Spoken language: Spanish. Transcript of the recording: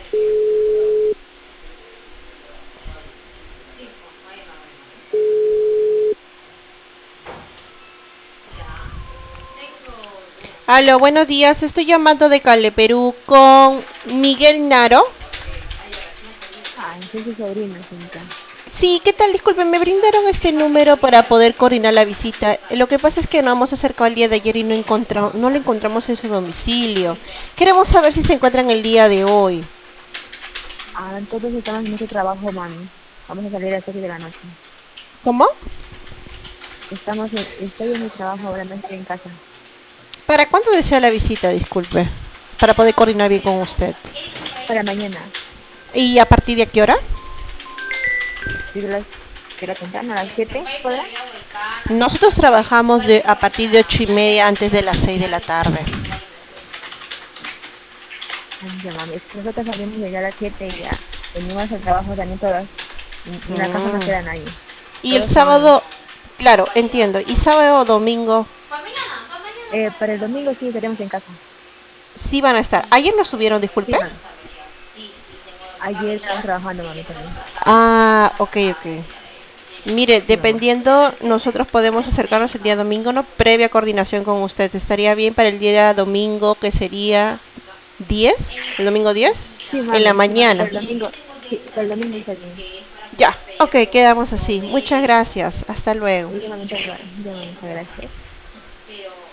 Aló, buenos días. Estoy llamando de Cale, Perú con Miguel Naro. Ah, soy su sobrina, señorita. Sí, ¿qué tal? Disculpen, me brindaron este número para poder coordinar la visita. Lo que pasa es que nos hemos acercado el día de ayer y no lo encontramos en su domicilio. Queremos saber si se encuentran el día de hoy. Ah, todos estamos en ese trabajo, mami. Vamos a salir a las 7 de la noche. ¿Cómo? Estoy en mi trabajo, ahora no estoy en casa. ¿Para cuándo desea la visita? Disculpe, para poder coordinar bien con usted. Para mañana, ¿Y a partir de a qué hora? de la temprana, a las 7, ¿podrá? Nosotros trabajamos a partir de 8:30 antes de las 6 de la tarde. Ay, ya, mami, es que nosotros salimos de allá a las 7 y ya venimos al trabajo también todas. En la casa no Mm. queda nadie. Y el Todos se han ido. sábado, claro, entiendo. ¿Y sábado o domingo Para el domingo sí estaremos en casa. sí van a estar? Ayer no estuvieron, Sí, disculpe. mami. Ayer estábamos trabajando, mami, también. Ah, ok, ok. Mire, Sí, mamá. dependiendo, nosotros podemos acercarnos el día domingo, ¿no? Previa coordinación con usted. ¿Estaría bien para el día domingo, que sería 10? ¿El domingo 10? Sí, En la mami, sí, mami, mañana. para el domingo. Sí, para el domingo está bien. Ya, ok, quedamos así. Muchas gracias. Hasta luego. Yo, mami, muchas gracias.